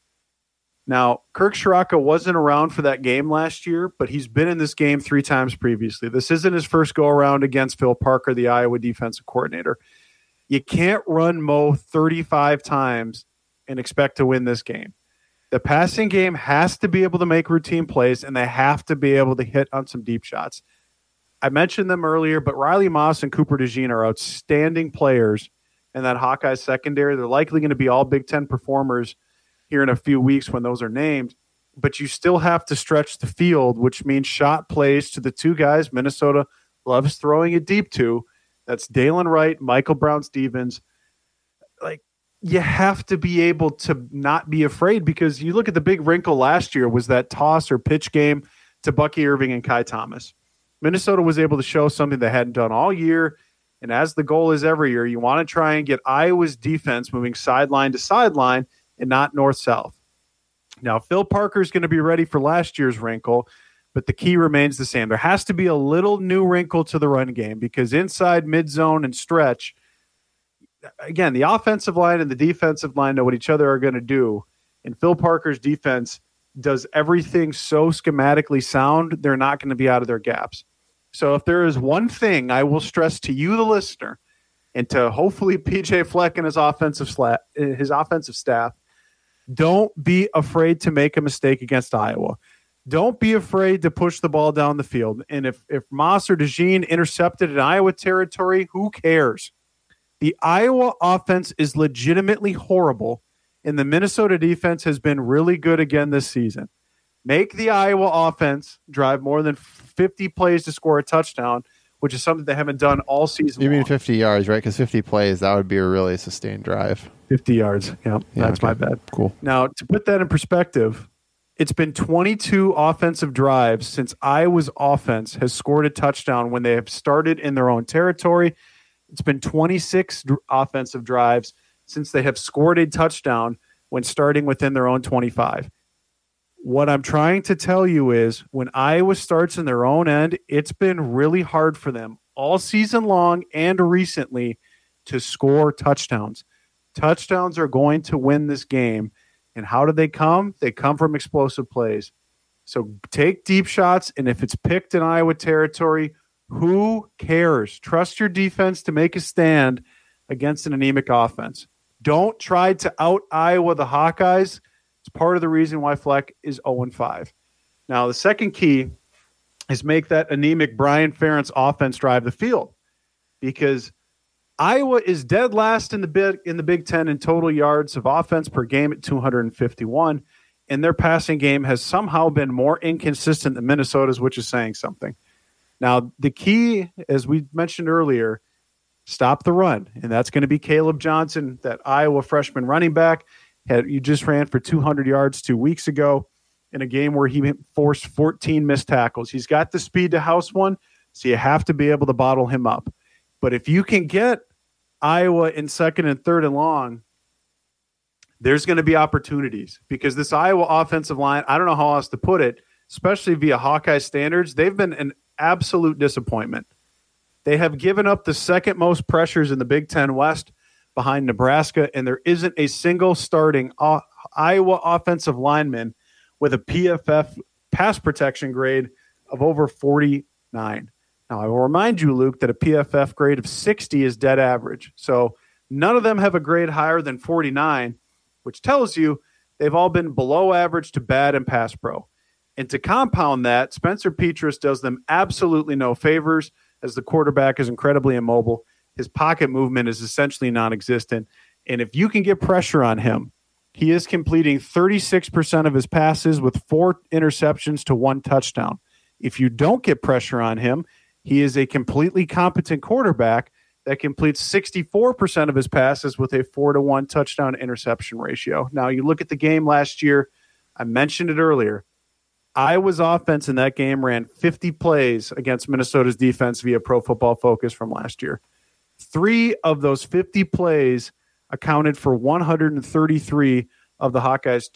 Now, Kirk Ciarrocca wasn't around for that game last year, but he's been in this game 3 times previously. This isn't his first go-around against Phil Parker, the Iowa defensive coordinator. You can't run Mo 35 times and expect to win this game. The passing game has to be able to make routine plays, and they have to be able to hit on some deep shots. I mentioned them earlier, but Riley Moss and Cooper DeJean are outstanding players in that Hawkeye secondary. They're likely going to be all Big Ten performers here in a few weeks when those are named. But you still have to stretch the field, which means shot plays to the 2 guys Minnesota loves throwing it deep to. That's Dalen Wright, Michael Brown-Stevens. Like, you have to be able to not be afraid, because you look at the big wrinkle last year was that toss or pitch game to Bucky Irving and Kai Thomas. Minnesota was able to show something they hadn't done all year, and as the goal is every year, you want to try and get Iowa's defense moving sideline to sideline and not north-south. Now, Phil Parker is going to be ready for last year's wrinkle, but the key remains the same. There has to be a little new wrinkle to the run game, because inside, mid-zone, and stretch, again, the offensive line and the defensive line know what each other are going to do, and Phil Parker's defense does everything so schematically sound, they're not going to be out of their gaps. So if there is one thing I will stress to you, the listener, and to hopefully PJ Fleck and his offensive staff, don't be afraid to make a mistake against Iowa. Don't be afraid to push the ball down the field. And if Moss or DeJean intercepted in Iowa territory, who cares? The Iowa offense is legitimately horrible, and the Minnesota defense has been really good again this season. Make the Iowa offense drive more than 50 plays to score a touchdown, which is something they haven't done all season You mean long. 50 yards, right? Because 50 plays, that would be a really sustained drive. 50 yards. Yeah, that's okay. my bad. Cool. Now, to put that in perspective, it's been 22 offensive drives since Iowa's offense has scored a touchdown when they have started in their own territory. It's been 26 offensive drives since they have scored a touchdown when starting within their own 25. What I'm trying to tell you is when Iowa starts in their own end, it's been really hard for them all season long and recently to score touchdowns. Touchdowns are going to win this game. And how do they come? They come from explosive plays. So take deep shots, and if it's picked in Iowa territory, who cares? Trust your defense to make a stand against an anemic offense. Don't try to out-Iowa the Hawkeyes. It's part of the reason why Fleck is 0-5. Now, the second key is make that anemic Brian Ferentz offense drive the field, because Iowa is dead last in the Big Ten in total yards of offense per game at 251, and their passing game has somehow been more inconsistent than Minnesota's, which is saying something. Now, the key, as we mentioned earlier, stop the run, and that's going to be Caleb Johnson, that Iowa freshman running back. You just ran for 200 yards 2 weeks ago in a game where he forced 14 missed tackles. He's got the speed to house one, so you have to be able to bottle him up. But if you can get Iowa in second and third and long, there's going to be opportunities, because this Iowa offensive line, I don't know how else to put it, especially via Hawkeye standards, they've been an absolute disappointment. They have given up the second most pressures in the Big Ten West behind Nebraska, and there isn't a single starting Iowa offensive lineman with a PFF pass protection grade of over 49. Now, I will remind you, Luke, that a PFF grade of 60 is dead average. So none of them have a grade higher than 49, which tells you they've all been below average to bad in pass pro. And to compound that, Spencer Petras does them absolutely no favors, as the quarterback is incredibly immobile. His pocket movement is essentially non-existent. And if you can get pressure on him, he is completing 36% of his passes with 4 interceptions to 1 touchdown. If you don't get pressure on him, he is a completely competent quarterback that completes 64% of his passes with a 4-to-1 touchdown interception ratio. Now, you look at the game last year, I mentioned it earlier, Iowa's offense in that game ran 50 plays against Minnesota's defense via Pro Football Focus from last year. 3 of those 50 plays accounted for 133 of the Hawkeyes'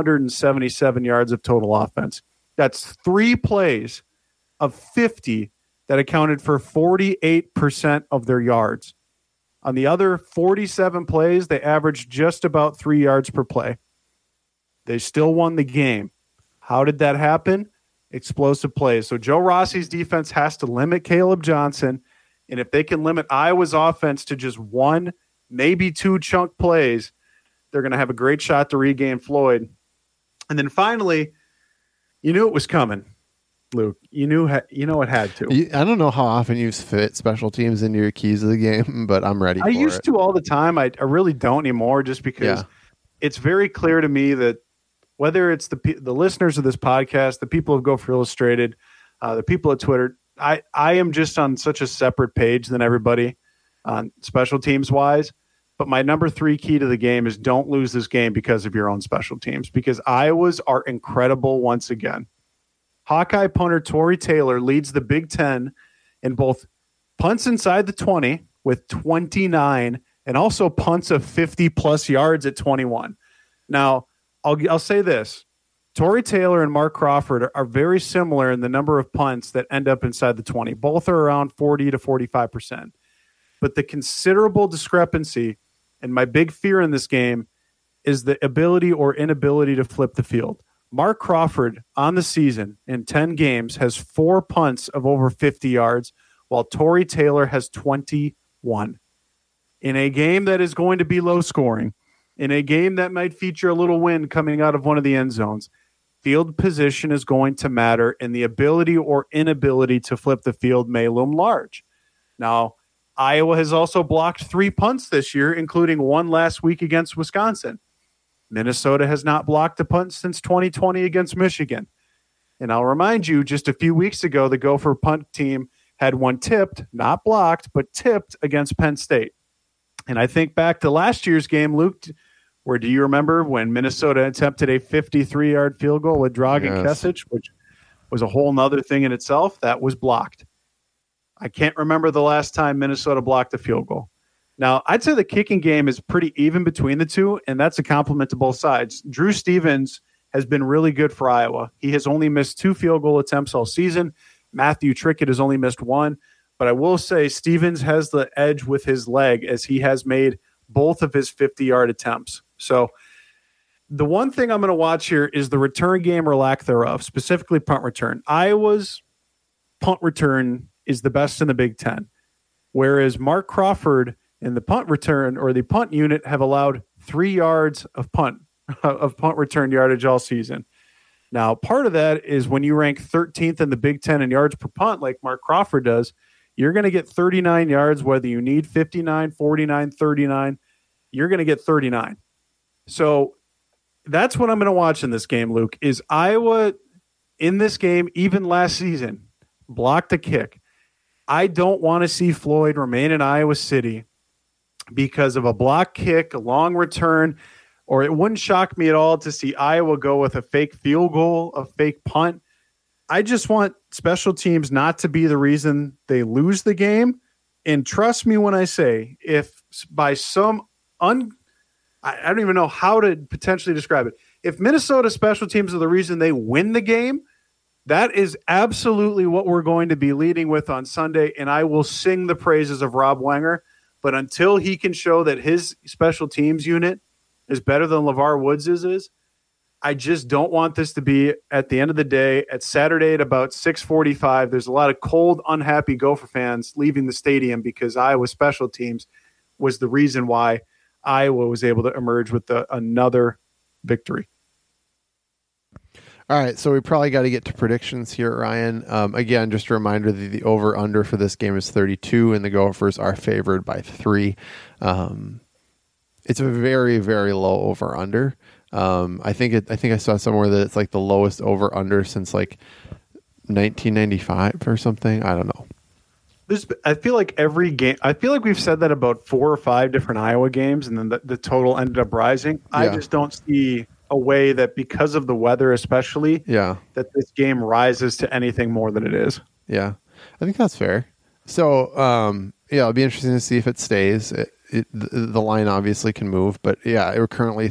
277 yards of total offense. That's 3 plays of 50 that accounted for 48% of their yards. On the other 47 plays, they averaged just about 3 yards per play. They still won the game. How did that happen? Explosive plays. So Joe Rossi's defense has to limit Caleb Johnson, and if they can limit Iowa's offense to just 1, maybe 2 chunk plays, they're going to have a great shot to regain Floyd. And then finally, you knew it was coming, Luke. You know it had to. I don't know how often you fit special teams into your keys of the game, but I'm ready for it. I used to all the time. I really don't anymore, just because it's very clear to me that whether it's the listeners of this podcast, the people of Gopher Illustrated, the people at Twitter, I am just on such a separate page than everybody on special teams wise. But my number 3 key to the game is don't lose this game because of your own special teams, because Iowa's are incredible once again. Hawkeye punter Tory Taylor leads the Big Ten in both punts inside the 20 with 29 and also punts of 50-plus yards at 21. Now, I'll say this. Tory Taylor and Mark Crawford are very similar in the number of punts that end up inside the 20. Both are around 40 to 45%. But the considerable discrepancy, and my big fear in this game, is the ability or inability to flip the field. Mark Crawford on the season in 10 games has 4 punts of over 50 yards, while Tory Taylor has 21. In a game that is going to be low scoring, in a game that might feature a little wind coming out of one of the end zones, field position is going to matter, and the ability or inability to flip the field may loom large. Now, Iowa has also blocked 3 punts this year, including 1 last week against Wisconsin. Minnesota has not blocked a punt since 2020 against Michigan. And I'll remind you, just a few weeks ago, the Gopher punt team had 1 tipped, not blocked, but tipped against Penn State. And I think back to last year's game, Luke, where do you remember when Minnesota attempted a 53-yard field goal with Dragan Kesic, which was a whole nother thing in itself? That was blocked. I can't remember the last time Minnesota blocked a field goal. Now, I'd say the kicking game is pretty even between the two, and that's a compliment to both sides. Drew Stevens has been really good for Iowa. He has only missed 2 field goal attempts all season. Matthew Trickett has only missed 1. But I will say Stevens has the edge with his leg, as he has made both of his 50-yard attempts. So the one thing I'm going to watch here is the return game or lack thereof, specifically punt return. Iowa's punt return is the best in the Big Ten, whereas Mark Crawford and the punt return or the punt unit have allowed 3 yards of punt return yardage all season. Now, part of that is when you rank 13th in the Big Ten in yards per punt, like Mark Crawford does, you're going to get 39 yards, whether you need 59, 49, 39, you're going to get 39. So that's what I'm going to watch in this game, Luke, is Iowa in this game, even last season, blocked a kick. I don't want to see Floyd remain in Iowa City because of a block kick, a long return, or it wouldn't shock me at all to see Iowa go with a fake field goal, a fake punt. I just want special teams not to be the reason they lose the game. And trust me when I say, if by some I don't even know how to potentially describe it. If Minnesota special teams are the reason they win the game, that is absolutely what we're going to be leading with on Sunday. And I will sing the praises of Rob Wenger. But until he can show that his special teams unit is better than LeVar Woods is, I just don't want this to be at the end of the day at Saturday at about 6:45. There's a lot of cold, unhappy Gopher fans leaving the stadium because Iowa special teams was the reason why Iowa was able to emerge with another victory. All right, so we probably got to get to predictions here, Ryan. Again, just a reminder that the over-under for this game is 32, and the Gophers are favored by 3. It's a very, very low over-under. I think I saw somewhere that it's like the lowest over-under since like 1995 or something. I don't know. I feel like every game. I feel like we've said that about 4 or 5 different Iowa games, and then the total ended up rising. Yeah. I just don't see a way that because of the weather, especially, that this game rises to anything more than it is. Yeah, I think that's fair. So, it'll be interesting to see if it stays. the line obviously can move, but yeah, we're currently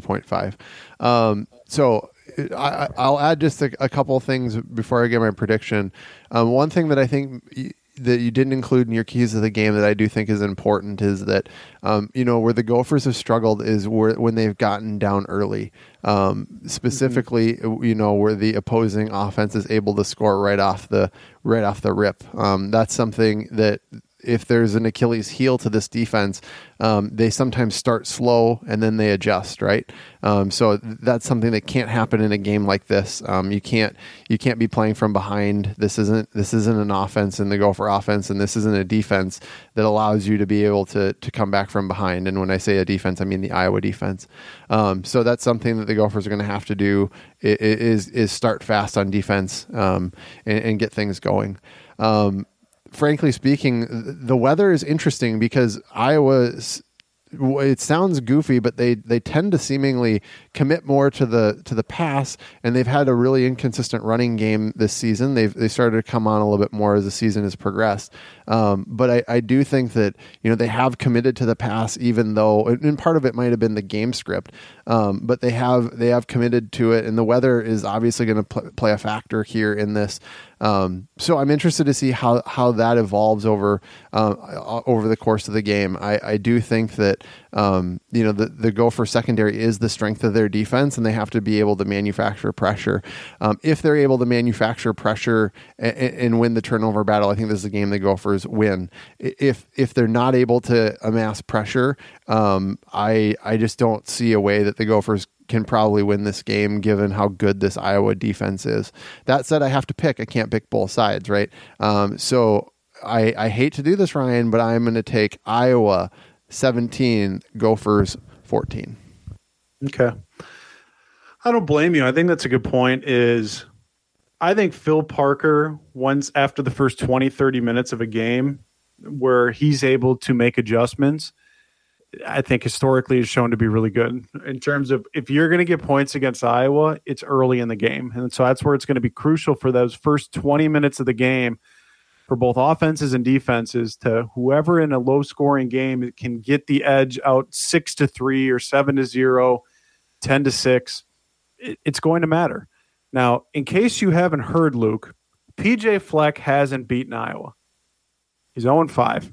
32.5. So I'll add just a couple of things before I get my prediction. One thing that I think that you didn't include in your keys of the game that I do think is important is that, where the Gophers have struggled is when they've gotten down early. Specifically, where the opposing offense is able to score right off the rip. That's something that, if there's an Achilles heel to this defense, they sometimes start slow and then they adjust, right? So that's something that can't happen in a game like this. You can't be playing from behind. This isn't an offense in the Gopher offense, and this isn't a defense that allows you to be able to come back from behind. And when I say a defense, I mean the Iowa defense. So that's something that the Gophers are going to have to do is start fast on defense and get things going. Frankly speaking, the weather is interesting because Iowa, it sounds goofy, but they tend to seemingly commit more to the pass, and they've had a really inconsistent running game this season. They started to come on a little bit more as the season has progressed. But I do think that they have committed to the pass, even though, and part of it might have been the game script, but they have committed to it, and the weather is obviously going to play a factor here in this. So I'm interested to see how that evolves over the course of the game. I do think that the Gopher secondary is the strength of their defense, and they have to be able to manufacture pressure. If they're able to manufacture pressure and win the turnover battle, I think this is a game the Gophers win. If they're not able to amass pressure, I just don't see a way that the Gophers can probably win this game given how good this Iowa defense is. That said, I have to pick. I can't pick both sides, right? So I hate to do this, Ryan, but I'm going to take Iowa 17, Gophers 14. Okay. I don't blame you. I think that's a good point. I think Phil Parker, once after the first 20, 30 minutes of a game where he's able to make adjustments, I think historically is shown to be really good in terms of, if you're going to get points against Iowa, it's early in the game. And so that's where it's going to be crucial for those first 20 minutes of the game for both offenses and defenses to whoever in a low scoring game can get the edge out 6-3 or 7-0, 10-6. It's going to matter. Now, in case you haven't heard, Luke, PJ Fleck hasn't beaten Iowa. He's 0-5.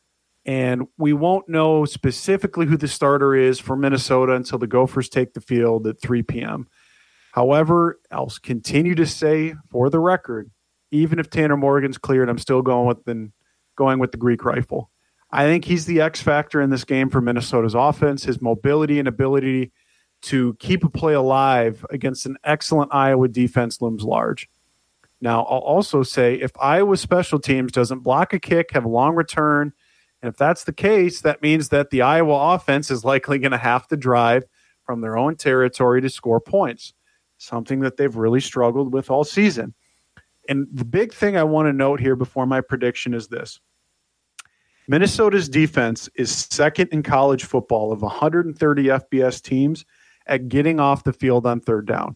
And we won't know specifically who the starter is for Minnesota until the Gophers take the field at 3 p.m. However, I'll continue to say, for the record, even if Tanner Morgan's cleared, I'm still going with the Greek rifle. I think he's the X factor in this game for Minnesota's offense. His mobility and ability to keep a play alive against an excellent Iowa defense looms large. Now, I'll also say, if Iowa special teams doesn't block a kick, have a long return, and if that's the case, that means that the Iowa offense is likely going to have to drive from their own territory to score points, something that they've really struggled with all season. And the big thing I want to note here before my prediction is this. Minnesota's defense is second in college football of 130 FBS teams at getting off the field on third down.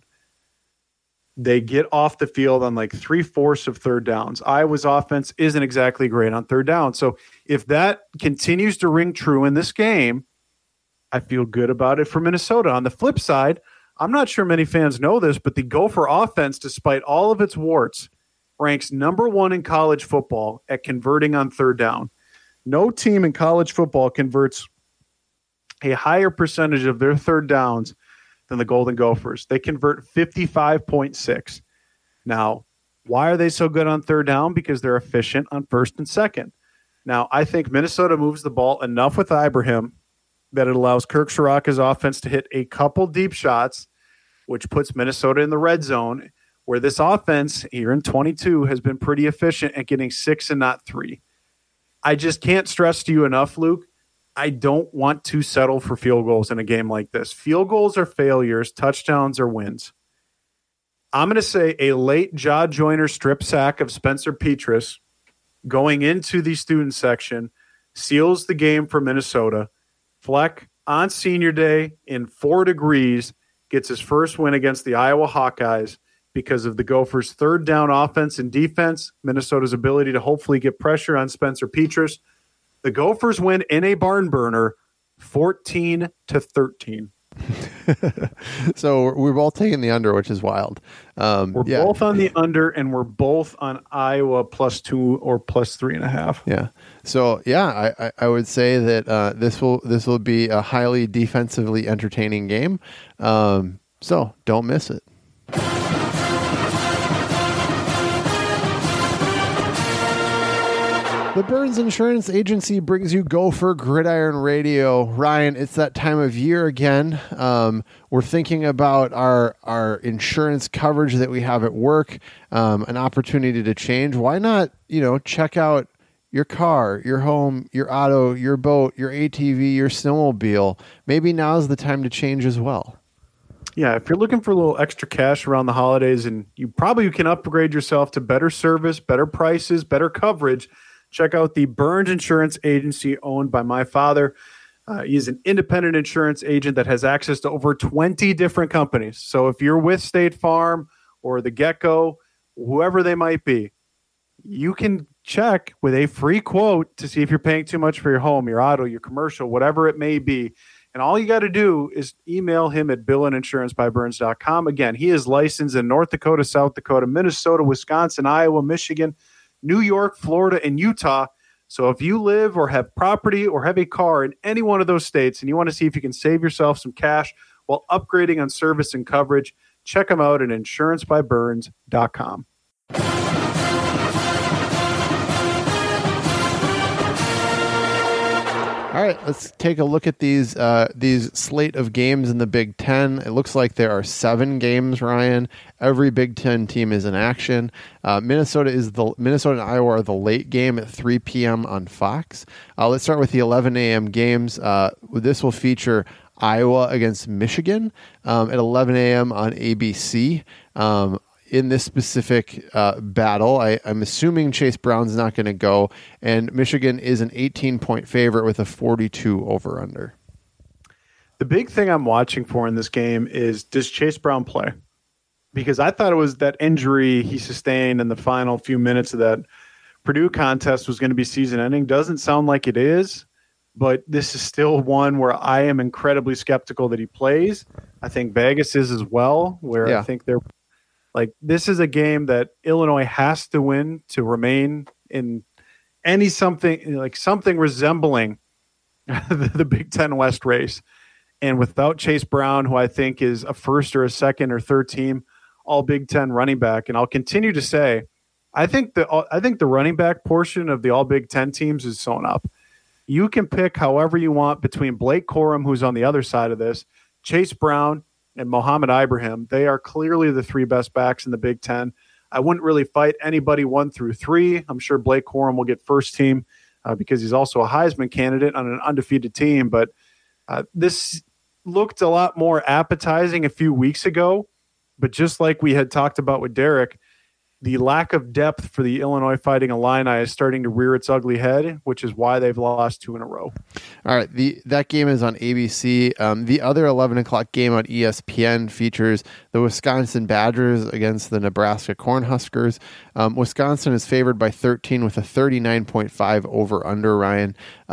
They get off the field on like 3/4 of third downs. Iowa's offense isn't exactly great on third down. So if that continues to ring true in this game, I feel good about it for Minnesota. On the flip side, I'm not sure many fans know this, but the Gopher offense, despite all of its warts, ranks number 1 in college football at converting on third down. No team in college football converts a higher percentage of their third downs than the Golden Gophers. They convert 55.6. Now, why are they so good on third down? Because they're efficient on first and second. Now, I think Minnesota moves the ball enough with Ibrahim that it allows Kirk Ciarrocca's offense to hit a couple deep shots, which puts Minnesota in the red zone, where this offense here in 22 has been pretty efficient at getting 6 and not 3. I just can't stress to you enough, Luke, I don't want to settle for field goals in a game like this. Field goals are failures. Touchdowns are wins. I'm going to say a late Jaw Joyner strip sack of Spencer Petras going into the student section seals the game for Minnesota. Fleck, on senior day in 4 degrees, gets his first win against the Iowa Hawkeyes because of the Gophers' third down offense and defense, Minnesota's ability to hopefully get pressure on Spencer Petras. The Gophers win in a barn burner 14-13. So we're both taking the under, which is wild. We're both on the under, and we're both on Iowa +2 or +3.5. Yeah. So I would say that this will be a highly defensively entertaining game. So don't miss it. The Burns Insurance Agency brings you Gopher Gridiron Radio. Ryan, it's that time of year again. We're thinking about our insurance coverage that we have at work, an opportunity to change. Why not, check out your car, your home, your auto, your boat, your ATV, your snowmobile. Maybe now's the time to change as well. Yeah, if you're looking for a little extra cash around the holidays, and you can upgrade yourself to better service, better prices, better coverage, check out the Burns Insurance Agency, owned by my father. He's an independent insurance agent that has access to over 20 different companies. So if you're with State Farm or the Gecko, whoever they might be, you can check with a free quote to see if you're paying too much for your home, your auto, your commercial, whatever it may be. And all you got to do is email him at billandinsurancebyburns.com. Again, he is licensed in North Dakota, South Dakota, Minnesota, Wisconsin, Iowa, Michigan, New York, Florida, and Utah. So if you live or have property or have a car in any one of those states and you want to see if you can save yourself some cash while upgrading on service and coverage, check them out at insurancebyburns.com. All right, let's take a look at these slate of games in the Big Ten. It looks like there are 7 games, Ryan. Every Big Ten team is in action. Minnesota and Iowa are the late game at 3 p.m. on Fox. Let's start with the 11 a.m. games. This will feature Iowa against Michigan at 11 a.m. on ABC. In this specific battle, I'm assuming Chase Brown's not going to go, and Michigan is an 18-point favorite with a 42 over-under. The big thing I'm watching for in this game is, does Chase Brown play? Because I thought it was that injury he sustained in the final few minutes of that Purdue contest was going to be season-ending. Doesn't sound like it is, but this is still one where I am incredibly skeptical that he plays. I think Vegas is as well, where I think they're this is a game that Illinois has to win to remain in something resembling the Big Ten West race. And without Chase Brown, who I think is a first or a second or third team all Big Ten running back, and I'll continue to say, I think the running back portion of the all Big Ten teams is sewn up. You can pick however you want between Blake Corum, who's on the other side of this, Chase Brown, and Mohamed Ibrahim. They are clearly the 3 best backs in the Big Ten. I wouldn't really fight anybody 1 through 3. I'm sure Blake Corum will get first team because he's also a Heisman candidate on an undefeated team. But this looked a lot more appetizing a few weeks ago. But just like we had talked about with Derek, the lack of depth for the Illinois Fighting Illini is starting to rear its ugly head, which is why they've lost 2 in a row. All right, that game is on ABC. The other 11 o'clock game on ESPN features the Wisconsin Badgers against the Nebraska Cornhuskers. Wisconsin is favored by 13 with a 39.5 over-under, Ryan.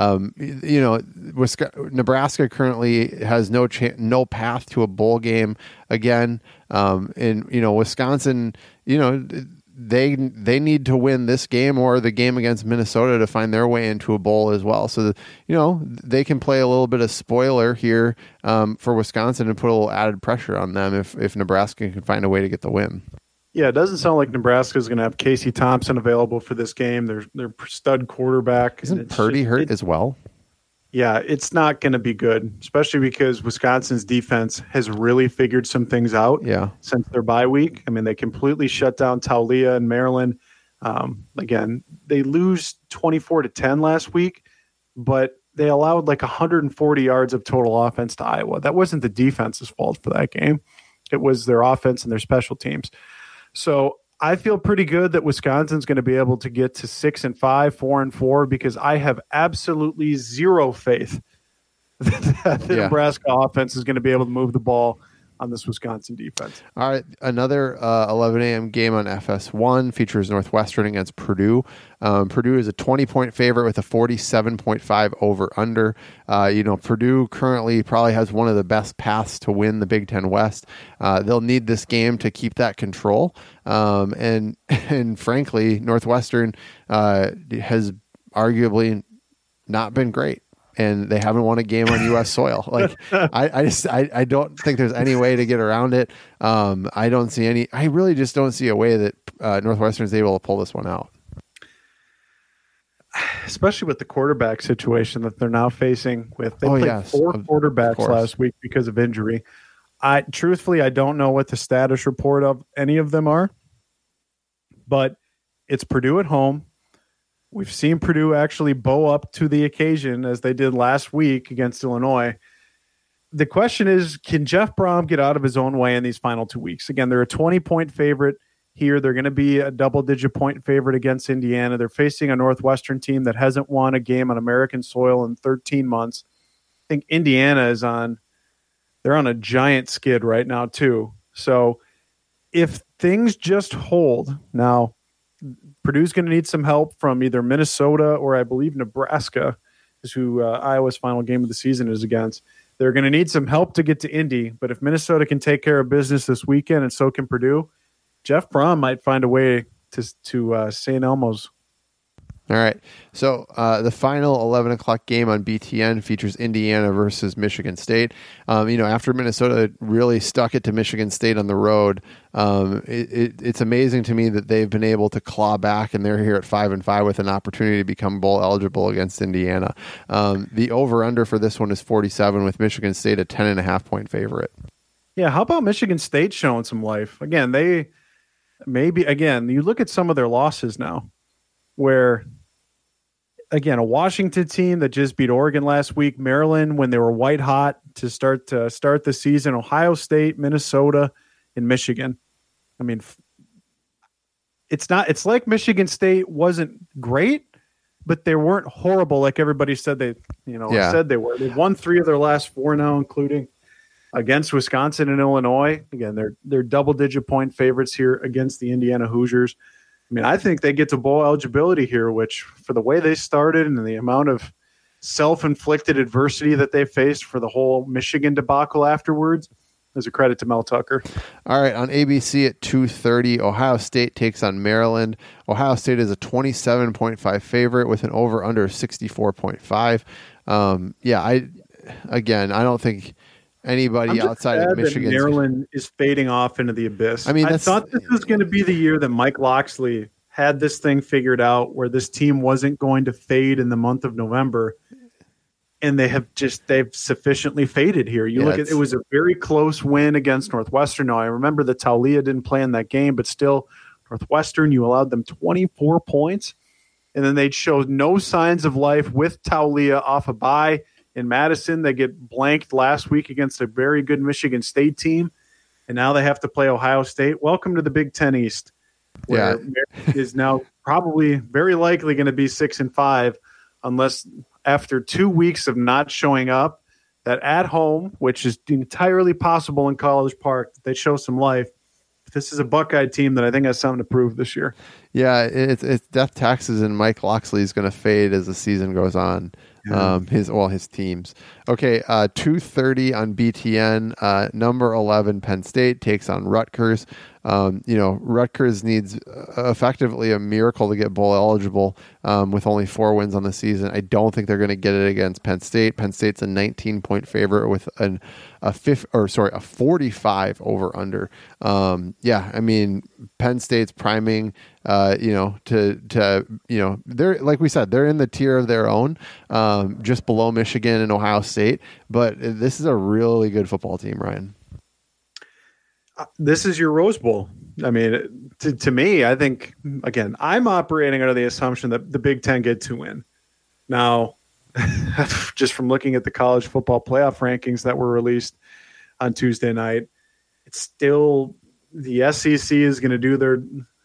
Nebraska currently has no path to a bowl game again. And Wisconsin, they need to win this game or the game against Minnesota to find their way into a bowl as well. So, they can play a little bit of spoiler here for Wisconsin and put a little added pressure on them if Nebraska can find a way to get the win. Yeah, it doesn't sound like Nebraska is going to have Casey Thompson available for this game. Their stud quarterback. Isn't Purdy hurt as well? Yeah, it's not going to be good, especially because Wisconsin's defense has really figured some things out since their bye week. I mean, they completely shut down Taulia and Maryland. Again, they lose 24-10 last week, but they allowed 140 yards of total offense to Iowa. That wasn't the defense's fault for that game. It was their offense and their special teams. So I feel pretty good that Wisconsin's going to be able to get to 6-5, 4-4, because I have absolutely zero faith that the Nebraska offense is going to be able to move the ball on this Wisconsin defense. All right, another 11 a.m. game on FS1 features Northwestern against Purdue. Purdue is a 20-point favorite with a 47.5 over/under. Purdue currently probably has one of the best paths to win the Big Ten West. They'll need this game to keep that control. And frankly, Northwestern has arguably not been great. And they haven't won a game on U.S. soil. Like, I don't think there's any way to get around it. I really just don't see a way that Northwestern is able to pull this one out. Especially with the quarterback situation that they're now facing with. They played 4 quarterbacks last week because of injury. Truthfully, I don't know what the status report of any of them are, but it's Purdue at home. We've seen Purdue actually bow up to the occasion as they did last week against Illinois. The question is, can Jeff Brom get out of his own way in these final 2 weeks? Again, they're a 20-point favorite here. They're going to be a double-digit point favorite against Indiana. They're facing a Northwestern team that hasn't won a game on American soil in 13 months. I think Indiana they're on a giant skid right now too. So if things just hold now, Purdue's going to need some help from either Minnesota or I believe Nebraska is who Iowa's final game of the season is against. They're going to need some help to get to Indy, but if Minnesota can take care of business this weekend and so can Purdue, Jeff Brom might find a way to St. Elmo's. All right. So the final 11 o'clock game on BTN features Indiana versus Michigan State. After Minnesota really stuck it to Michigan State on the road, it's amazing to me that they've been able to claw back, and they're here at 5-5 with an opportunity to become bowl eligible against Indiana. The over-under for this one is 47, with Michigan State a 10.5-point favorite. Yeah, how about Michigan State showing some life? Again, you look at some of their losses now, where, again, a Washington team that just beat Oregon last week, Maryland when they were white hot to start the season, Ohio State, Minnesota, and Michigan. I mean, it's like Michigan State wasn't great, but they weren't horrible like everybody said said they were. They've won 3 of their last 4 now, including against Wisconsin and Illinois. Again, they're double-digit point favorites here against the Indiana Hoosiers. I mean, I think they get to bowl eligibility here, which for the way they started and the amount of self-inflicted adversity that they faced for the whole Michigan debacle afterwards is a credit to Mel Tucker. All right, on ABC at 2:30, Ohio State takes on Maryland. Ohio State is a 27.5 favorite with an over-under of 64.5. I don't think anybody outside of Michigan. Maryland is fading off into the abyss. I mean, I thought this was going to be the year that Mike Locksley had this thing figured out, where this team wasn't going to fade in the month of November, and they've sufficiently faded here. It was a very close win against Northwestern. Now, I remember that Taulia didn't play in that game, but still, Northwestern, you allowed them 24 points, and then they showed no signs of life with Taulia off a bye. In Madison, they get blanked last week against a very good Michigan State team, and now they have to play Ohio State. Welcome to the Big Ten East, where is now probably very likely going to be 6-5, unless after 2 weeks of not showing up, that at home, which is entirely possible in College Park, they show some life. This is a Buckeye team that I think has something to prove this year. Yeah, it's death taxes, and Mike Locksley is going to fade as the season goes on. Yeah. His teams. Okay, 2:30 on BTN. Number 11 Penn State takes on Rutgers. Rutgers needs effectively a miracle to get bowl eligible with only 4 wins on the season. I don't think they're going to get it against Penn State. Penn State's a 19-point favorite with a 45 over under. I mean, Penn State's priming. They're, like we said, they're in the tier of their own, just below Michigan and Ohio State. But this is a really good football team, Ryan. This is your Rose Bowl. I mean, to me, I think, again, I'm operating under the assumption that the Big Ten get to win. Now, just from looking at the college football playoff rankings that were released on Tuesday night, it's still the SEC is going to do their.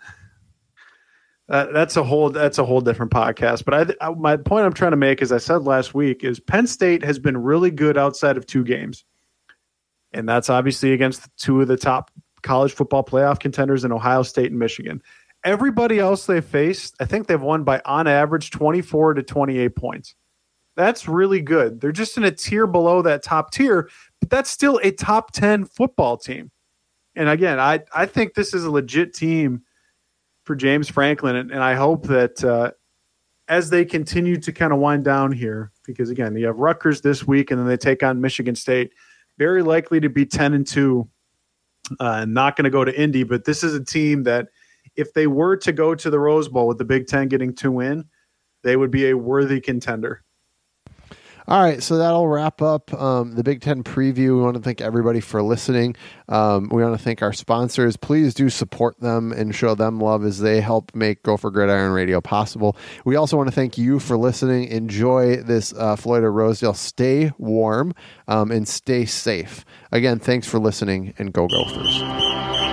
That's a whole different podcast. But my point I'm trying to make, as I said last week, is Penn State has been really good outside of 2 games. And that's obviously against two of the top college football playoff contenders in Ohio State and Michigan. Everybody else they faced, I think they've won by, on average, 24 to 28 points. That's really good. They're just in a tier below that top tier, but that's still a top 10 football team. And again, I think this is a legit team for James Franklin, and I hope that as they continue to kind of wind down here, because again, you have Rutgers this week, and then they take on Michigan State, very likely to be 10-2, not going to go to Indy, but this is a team that if they were to go to the Rose Bowl with the Big Ten getting 2 in, they would be a worthy contender. All right, so that'll wrap up the Big Ten preview. We want to thank everybody for listening. We want to thank our sponsors. Please do support them and show them love as they help make Gopher Gridiron Radio possible. We also want to thank you for listening. Enjoy this Floyd of Rosedale. Stay warm and stay safe. Again, thanks for listening, and go Gophers.